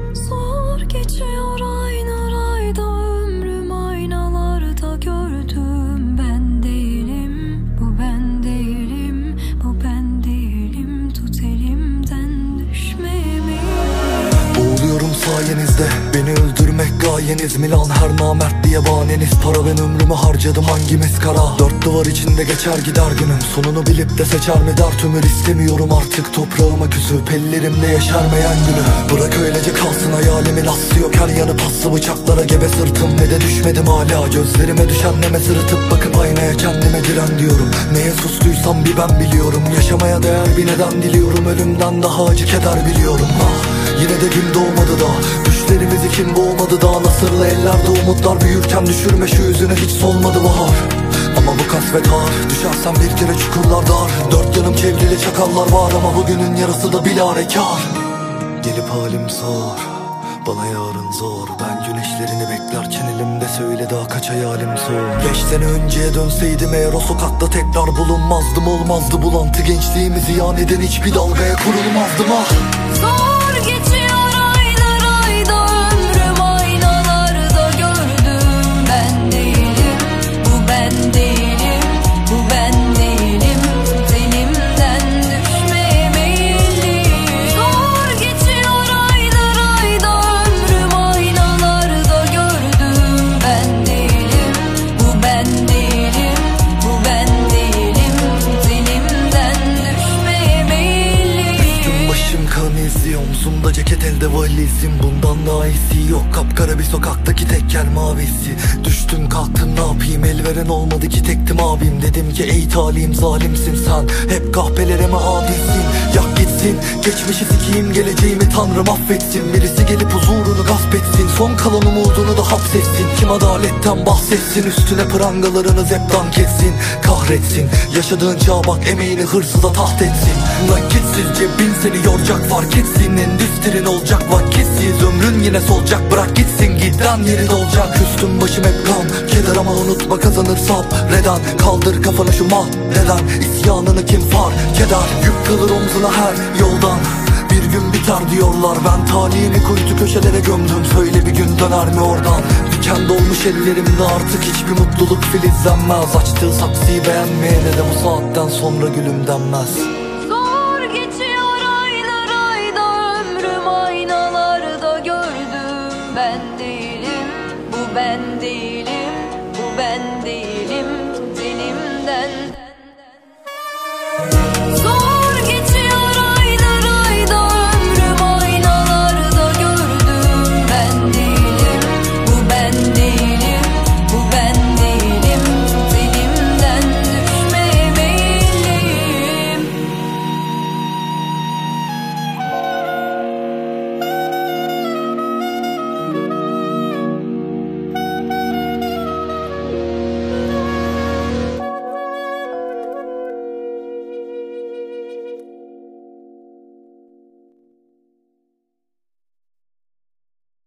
Zor geçiyor aylar ayda ömrüm, aynalarda gördüm. Ben değilim, bu ben değilim, bu ben değilim. Tut elimden düşmemi. Boğuluyorum sayenizde, beni öldürmek gayeniz mi lan? Her namert diye bahaneniz. Para ben ömrümü harcadım, hangimiz kara? Dört duvar içinde geçer gider günüm. Sonunu bilip de seçer mi dert ömür? İstemiyorum artık toprağıma küsüp ellerimde yeşermeyen günü. Bırak öylece kalsın hayalimin aslı yok. Her yanı paslı bıçaklara gebe sırtım. Ne de düşmedim hala, gözlerime düşen neme sırıtıp bakıp aynaya kendime diren diyorum. Neye sustuysam bir ben biliyorum. Yaşamaya değer bir neden diliyorum. Ölümden daha acı keder biliyorum. Yine de gün doğmadı da, düşlerimizi kim boğmadı da. Nasırlı ellerde umutlar büyürken düşürme şu yüzünü, hiç solmadı bahar. Ama bu kasvet ağır, düşersem bir kere çukurlar dar. Dört yanım çevrili çakallar var ama bugünün yarısı da bilârekâr. Gelip halim sor, bana yarın zor. Ben güneşlerini beklerken elimde söyle daha kaç hayalim sor. 5 sene önceye dönseydim eğer o sokakta tekrar bulunmazdım. Olmazdı bulantı, gençliğimizi ziyan eden hiçbir dalgaya kurulmazdım ah. Zor geçiyor aylar ayda ömrüm, aynalarda gördüm. Ben değilim, bu ben değilim, bu ben değilim. Tut elimden düşmeye meyilliyim. Zor geçiyor aylar ayda ömrüm, aynalarda gördüm. Ben değilim, bu ben değilim, bu ben değilim. Tut elimden düşmeye meyilliyim. Üstüm başım kan izi, omzumda ceket elde valizim. Bundan daha iyisi yok, kapkara bir sokaktaki tekel mavisi. Düştüm kalktım ne yapayım, el veren olmadı ki tektim abim. Dedim ki ey talim zalimsin sen, hep kahpelere mi adilsin? Yak gitsin, geçmişi sikiyim, geleceğimi tanrım affetsin. Birisi gelip huzurunu gasp etsin, son kalan umudunu da hapsetsin. Kim adaletten bahsetsin, üstüne prangalarınız hep dank etsin. Kahretsin, yaşadığın çağa bak, emeğini hırsıza taht etsin. Nakitsiz cebin seni yoracak, fark etsin. Endüstrin olacak vakitsiz, ömrün yine solacak. Bırak gitsin, giden yeri dolacak. Üstüm başım hep kan, keder ama unutma kazanır sabreden. Kaldır kafanı şu maddeden, isyanını kim fark eder? Yük kalır omzuna her yoldan, bir gün biter diyorlar. Ben talihimi kuytu köşelere gömdüm, söyle bir gün döner mi oradan? Diken dolmuş ellerimde artık hiçbir mutluluk filizlenmez. Açtığı saksıyı beğenmeyene de bu saatten sonra gülüm denmez. Zor geçiyor aylar ayda ömrüm, aynalarda gördüm. Ben